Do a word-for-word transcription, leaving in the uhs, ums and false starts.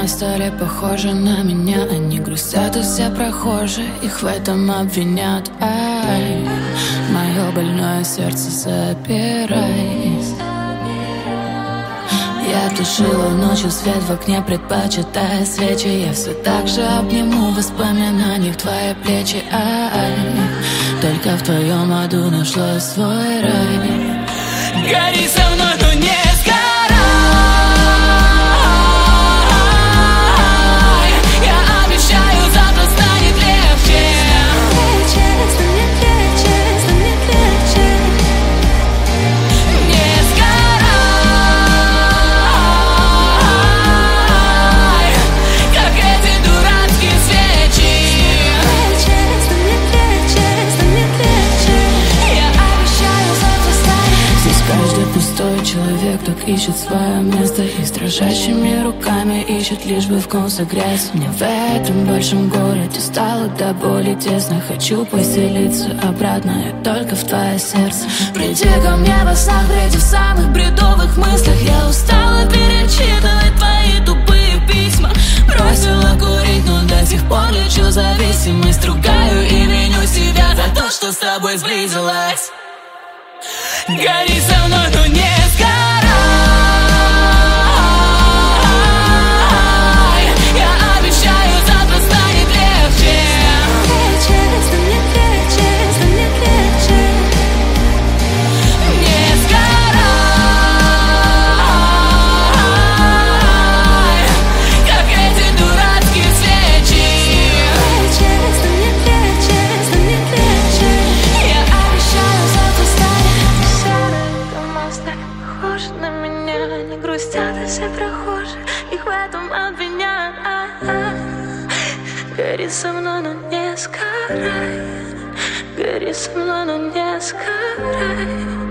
стали похожи на меня. Они грустят, и все прохожие их в этом обвинят. Ай, мое больное сердце, запирайся. Я тушила ночью свет в окне, предпочитая свечи. Я все так же обниму в воспоминаниях твои плечи. Ай, только в твоем аду нашла свой рай. Гори со мной, но не сгорай. Я обещаю, завтра станет легче. Легче, станет легче, станет легче. Не сгорай, как эти дурацкие свечи. Легче, станет легче, станет легче. Я обещаю, завтра станет. Здесь каждый пустой человек так ищет свое место и с дрожащими руками ищет, лишь бы в ком согреться. Мне в этом большом городе стало до боли тесно. Хочу поселиться обратно и только в твое сердце. Приди ко мне во снах, приди в самых бредовых мыслях. Я устала перечитывать твои тупые письма. Бросила курить, но до сих пор лечу зависимость. Ругаю и виню себя за то, что с тобой сблизилась. Гори со мной, но не сгорай. Я обещаю, завтра станет легче. Легче, станет легче, станет легче. Не сгорай, как эти дурацкие свечи. Легче, станет легче, станет легче. Я обещаю, завтра станет. Серые дома стали похожи на меня. Они грустят, и все прохожие их в этом обвинят. Гори со мной, но не сгорай. Гори со мной, но не сгорай.